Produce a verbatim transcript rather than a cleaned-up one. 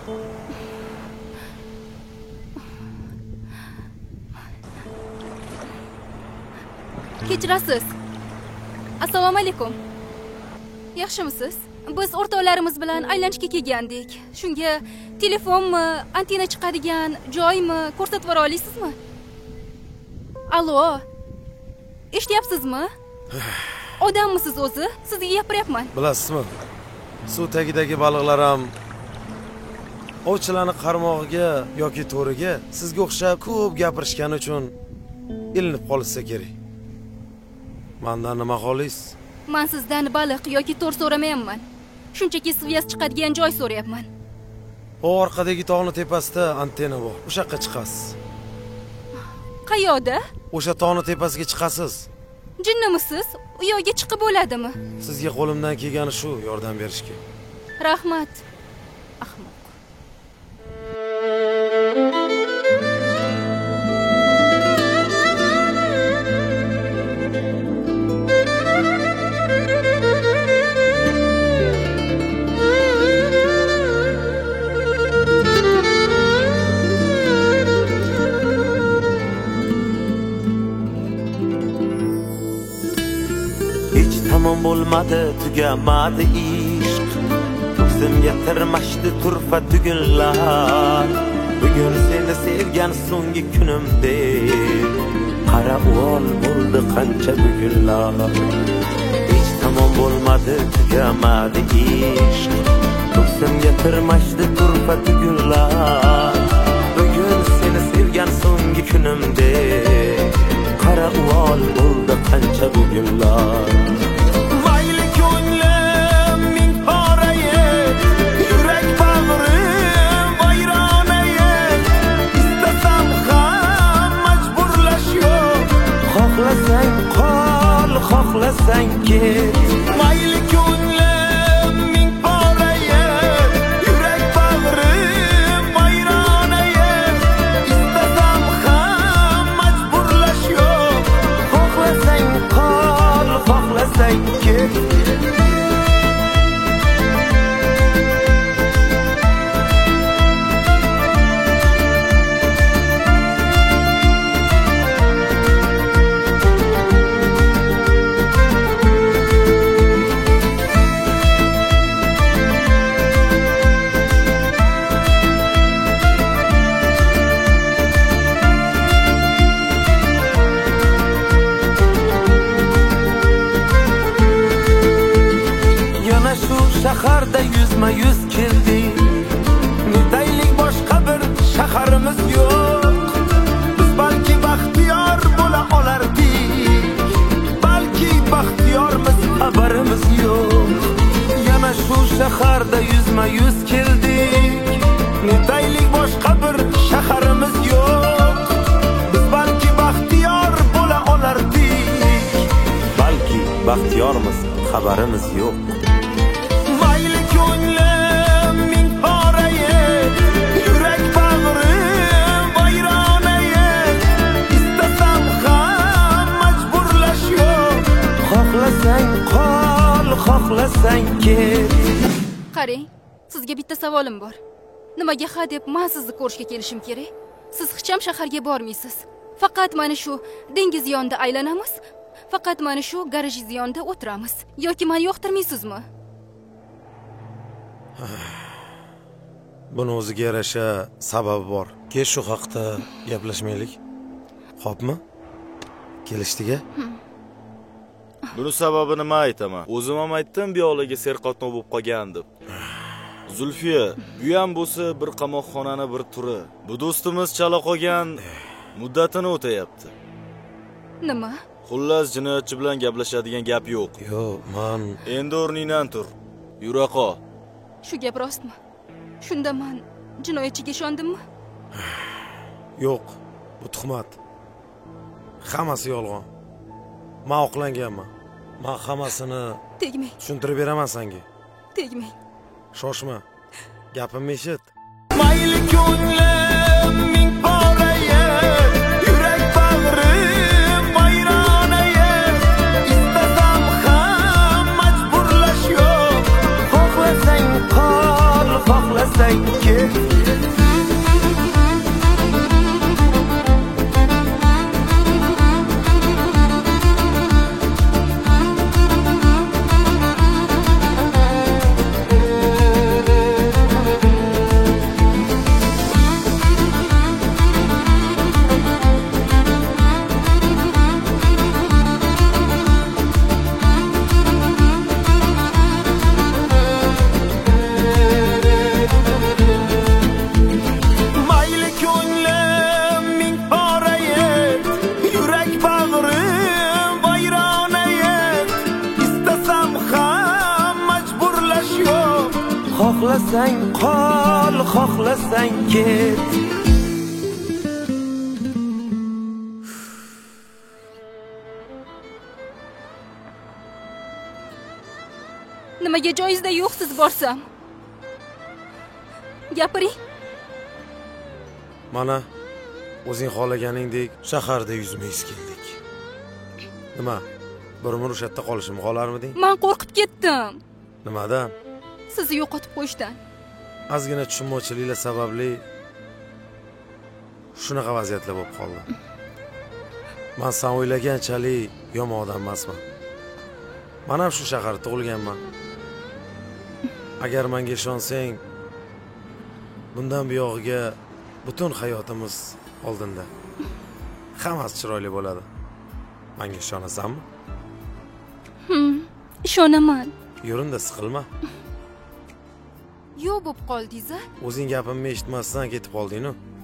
Kechirasiz. Assalomu alaykum. Yaxshimisiz? Biz o'rtoqlarimiz bilan aylanishga kelgandik. Shunga telefonmi, antena chiqadigan joymi ko'rsatib bera olasizmi? Allo. Eshityapsizmi? Odammisiz o'zi? Sizga gapiryapman. Bilasizmi? Suv tagidagi baliqlar ham ovchilarning qarmog'iga yoki to'riga sizga o'xshab ko'p gapirishgani uchun ilinib qolsa kerak. Mendan nima xohlaysiz? Men sizdan baliq yoki to'r so'ramayapman. Shunchaki sviyaz chiqadigan joy so'rayapman. O orqadagi tog'ning tepasida antena bor. O'sha yoqqa chiqasiz. Qayoqda? O'sha tog'ning tepasiga chiqasiz. Jinnimisiz? U yoqqa chiqib bo'ladimi? Sizga qo'limdan kelgani shu, yordam berishga. Rahmat. Ahmoq. Tamam bo'lmadi, tugamadi ishq. Ko'ksimga tirmashdi turfa tugunlar. Bugun seni sevgan so'nggi kunimdek. Qara uvol bo'ldi qancha bugunlar. Hech tamam bo'lmadi, tugamadi ishq. Ko'ksimga tirmashdi turfa tugunlar. Bugun seni sevgan so'nggi kunimdek. Qara uvol bo'ldi qancha bugunlar. Xohlasang qol, xohlasang ket. Mayli ko'nglim ming pora yer, yurak bag'rim vayrona yer. Istasam ham majburlash yo'q. Xohlasang qol, xohlasang ket. Shaharda yuzma yuz keldik. Nidaylik boshqa bir shaharimiz yo'q. Biz balki baxtiyor bo'la olardik. Balki baxtiyormiz, xabarimiz yo'q. Yana shu shaharda yuzma yuz keldik. Nidaylik boshqa bir shaharimiz yo'q. Biz balki baxtiyor bo'la olardik. Balki baxtiyormiz, xabarimiz yo'q. Xohlasang qol, xohlasang ket. Qarang, sizga bitta savolim bor. Nimaga ha deb men sizni ko'rishga kelishim kerak? Siz hech ham shaharga bormaysiz. Faqat mana shu dengiz yonida aylanamiz. Faqat mana shu garajiz yonida o'tiramiz. Yoki meni yoqtirmaysizmi? Buni o'ziga yarasha sababi bor. Keyin shu haqda gaplashmaylik. Xo'pmi? Kelishdiga? Buni sababini men aytaman. O'zim ham aytdim, bu yoqlarga serqatnov bo'lib qolgan deb. Zulfiya, bu ham bo'lsa bir qamoqxonani bir turi. Bu do'stimiz chala qolgan muddatini o'tayapti. Nima? Xullas, jinoyatchi bilan gaplashadigan gap yo'q. Yo'q, men endi o'rningdan tur. Yura qol. Shu gap rostmi? Shunda men jinoyatchiga ishondimmi? Yo'q, bu tuhmat. Hammasi yolg'on. Men oqlanganman. Men hammasini tegmang. Tushuntirib beraman senga. Tegmang. Shoshma. Gapimni eshit. Mayli ko'nglim ming pora yer, yurak bag'rim vayrona yer. Istasam ham majburlash yo'q. Xohlasang qol, xohlasang ket. xohlasang qol, xohlasang ket. Nimaga joyizda yo'qsiz borsam? Gapiring. Mana o'zing xohlaganingdek shaharda yuzma-yuz keldik. Nima? Bir umr o'sha yerda qolishim qolarmiding? Men qo'rqib ketdim. Nimadan? Sizni yo'qotib qo'yishdan. Ozgina tushunmovchiliklar sababli shunaqa vaziyatlar bo'lib qoldi. Men sen o'ylaganchalik yomon odam emasman. Men ham shu shaharda tug'ilganman. Agar menga ishonsang, bundan buyog'iga butun hayotimiz oldinda. Hammasi chiroyli bo'ladi. Menga ishonasanmi? Hmm, ishonaman. Yurinda siqilma. Yo'q bo'lib qoldingiz-a? O'zing gapimni eshitmasdan ketib qolding-ku.